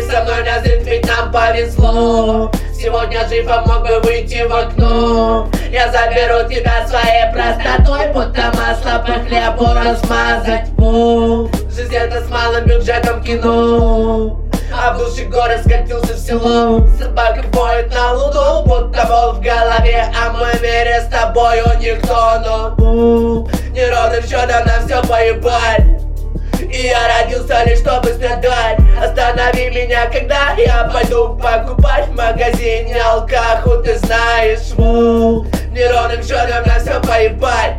со мной назрит, ведь нам повезло. Сегодня жив, а мог бы выйти в окно. Я заберу тебя своей простотой, будто масло по хлебу размазать. Жизнь это с малым бюджетом кино. А бывший город скатился в село. Собака поет на луну, будто бол в голове. А в моем мире с тобою никто, но неровным счетом на все поебать. И я родился лишь чтобы страдать. Останови меня, когда я пойду покупать в магазине алкаху, ты знаешь. Неровным счетом на все поебать.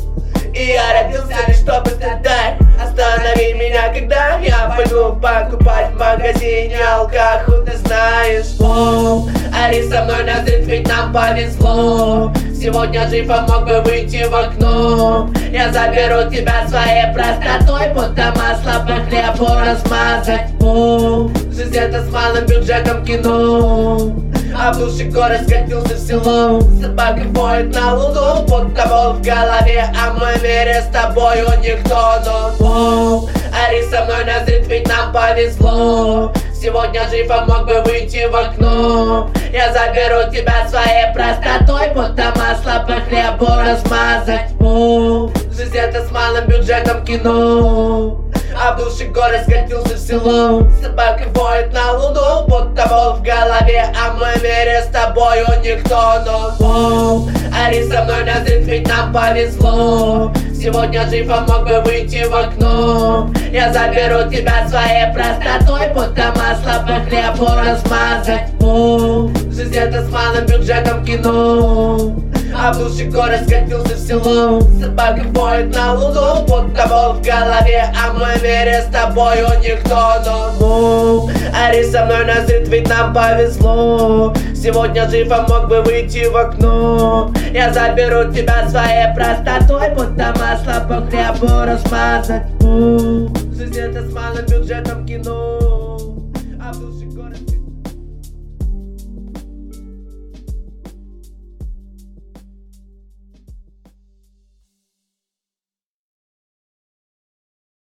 И я родился лишь чтобы страдать. Останови меня, когда я пойду покупать в магазине алкаху, ты знаешь. Ари со мной назрит, ведь нам повезло. Сегодня жив, а мог бы выйти в окно. Я заберу тебя своей простотой, будто масло по хлебу размазать. Жизнь это с малым бюджетом кино. А бывший город скатился в село. Собака поет на луну, будто бол в голове. А в моем мире с тобою никто, но Ари со мной назрит, ведь нам повезло. Сегодня жив, а мог бы выйти в окно. Я заберу тебя своей простотой, будто масло по хлебу размазать. Жизнь это с малым бюджетом кино. А бывший город скатился в село. Собака воет на луну, будто бол в голове. А в моем мире с тобою никто, но Ари со мной назрит, ведь нам повезло. Сегодня жив, а мог бы выйти в окно. Я заберу тебя своей простотой, будто масло по хлебу размазать. Жизнь это с малым бюджетом кино. А бывший город скатился в село. Собака воет на луну, будто бол в голове. А в моем мире с тобою никто, но Ари со мной назрит, ведь нам повезло. Сегодня жив, а мог бы выйти в окно. Я заберу тебя своей простотой, будто масло по хлебу размазать. Жизнь это с малым бюджетом кино. А